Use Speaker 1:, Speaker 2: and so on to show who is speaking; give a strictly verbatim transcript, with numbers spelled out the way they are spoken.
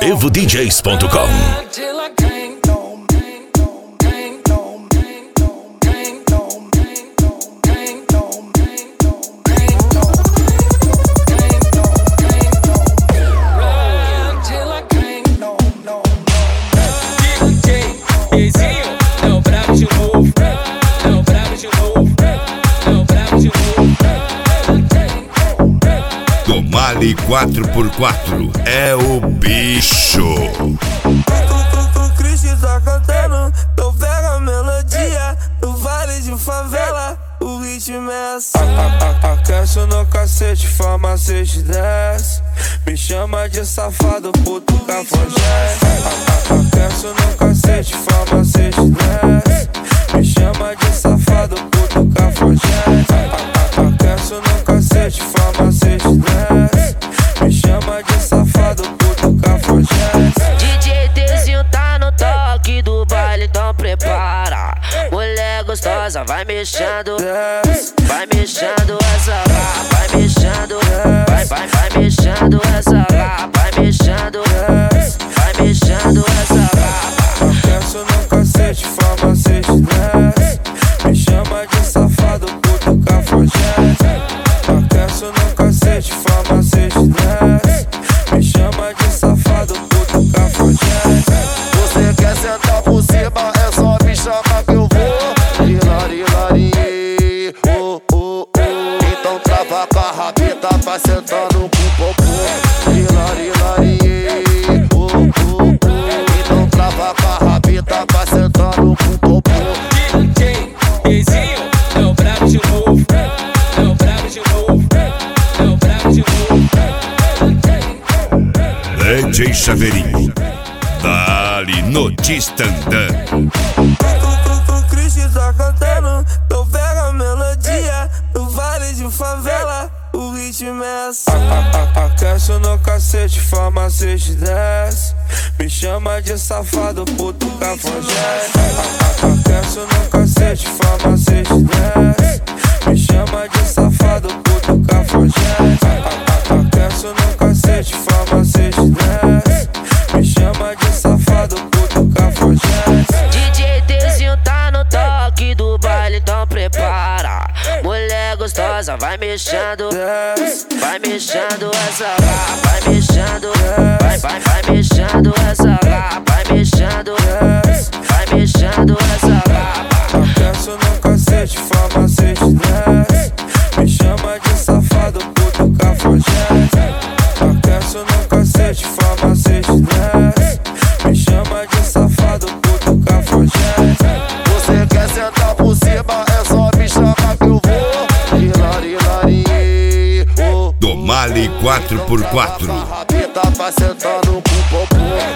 Speaker 1: evo d js ponto com.
Speaker 2: Domale quatro por quatro é o bicho.
Speaker 3: O Cristo tá cantando, então pega a melodia. No vale de favela, o ritmo é assim. Aquece no cacete, farmacete desce. Me chama de safado, puto cafajeste. Aquece no cacete, farmacete desce. Me chama de safado, puto cafajeste. Aquece no cacete, farmacete desce. Me chama de safado, puto cafajeste.
Speaker 4: D J Tzinho tá no toque do baile, então prepara. Mulher gostosa, vai mexendo, vai mexendo essa lá, vai mexendo, vai, vai, vai mexendo essa lá, vai mexendo, vai mexendo essa lá.
Speaker 3: Aquece no cacete, farmacete desce. Me chama de safado, puto cafajeste. Aquece no cacete, farmacete desce. Me chama de safado, puto cafajeste.
Speaker 5: Você quer sentar por cima, é só me chamar que eu vou. Hilari, hilari, oh, oh, oh. Então trava com a rabeta, vai sentando com o popô. Hilari, hilari, oh, oh, oh. Então trava com a rabeta, vai sentando com o popô.
Speaker 6: D J Tzinho é o brabo de novo, é o brabo de novo, é o brabo de novo.
Speaker 2: D J Chaveirinho, dali no Distandã.
Speaker 3: O Cristo tá cantando, então pega a melodia. No vale de favela, o ritmo é assim. Aquece no cacete, farmacete desce. Me chama de safado, puto cafajeste. Aquece no cacete, farmacete desce. Me chama de safado, puto cafajeste. Aquece no cacete, farmacete desce. Me chama de safado, puto cafajeste.
Speaker 4: D J Tzinho tá no toque do baile, então prepara. Mulher gostosa, vai mexendo, vai mexendo essa lá, vai mexendo, vai, vai, vai mexendo essa lá, vai mexendo, vai mexendo essa lá.
Speaker 3: Aquece no cacete, farmacete desce. Me chama de safado, puto cafajeste. Aquece no cacete, farmacete desce. Me chama de safado, puto cafajeste.
Speaker 5: Você quer sentar por cima, é só me chamar que eu vou. Hilari, hilari, oh, oh.
Speaker 2: Domale quatro por quatro.
Speaker 5: A rabeta vai sentando com o popô.